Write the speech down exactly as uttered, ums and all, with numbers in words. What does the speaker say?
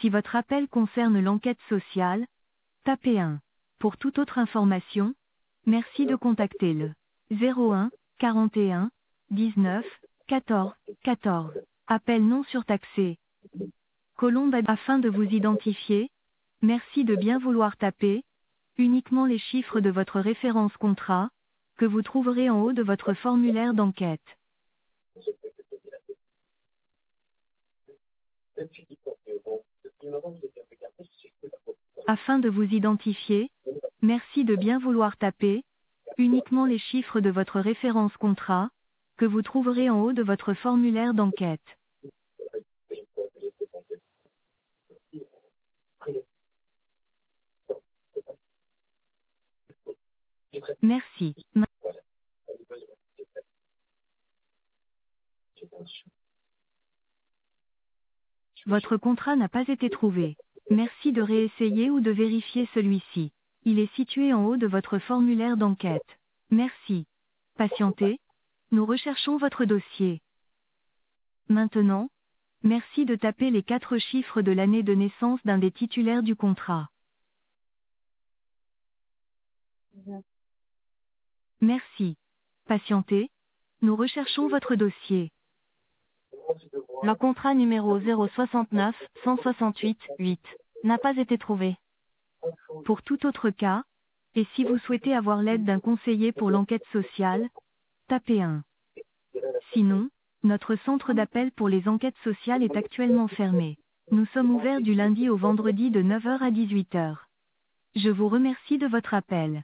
Si votre appel concerne l'enquête sociale, tapez un. Pour toute autre information, merci de contacter le zéro un quarante et un dix-neuf quatorze quatorze. Appel non surtaxé. Colombe afin de vous identifier, merci de bien vouloir taper uniquement les chiffres de votre référence contrat, que vous trouverez en haut de votre formulaire d'enquête. Afin de vous identifier, merci de bien vouloir taper uniquement les chiffres de votre référence contrat, que vous trouverez en haut de votre formulaire d'enquête. Merci. Ma- Votre contrat n'a pas été trouvé. Merci de réessayer ou de vérifier celui-ci. Il est situé en haut de votre formulaire d'enquête. Merci. Patientez. Nous recherchons votre dossier. Maintenant, merci de taper les quatre chiffres de l'année de naissance d'un des titulaires du contrat. Merci. Patientez. Nous recherchons votre dossier. Le contrat numéro zéro soixante-neuf cent soixante-huit huit n'a pas été trouvé. Pour tout autre cas, et si vous souhaitez avoir l'aide d'un conseiller pour l'enquête sociale, tapez un. Sinon, notre centre d'appel pour les enquêtes sociales est actuellement fermé. Nous sommes ouverts du lundi au vendredi de neuf heures à dix-huit heures. Je vous remercie de votre appel.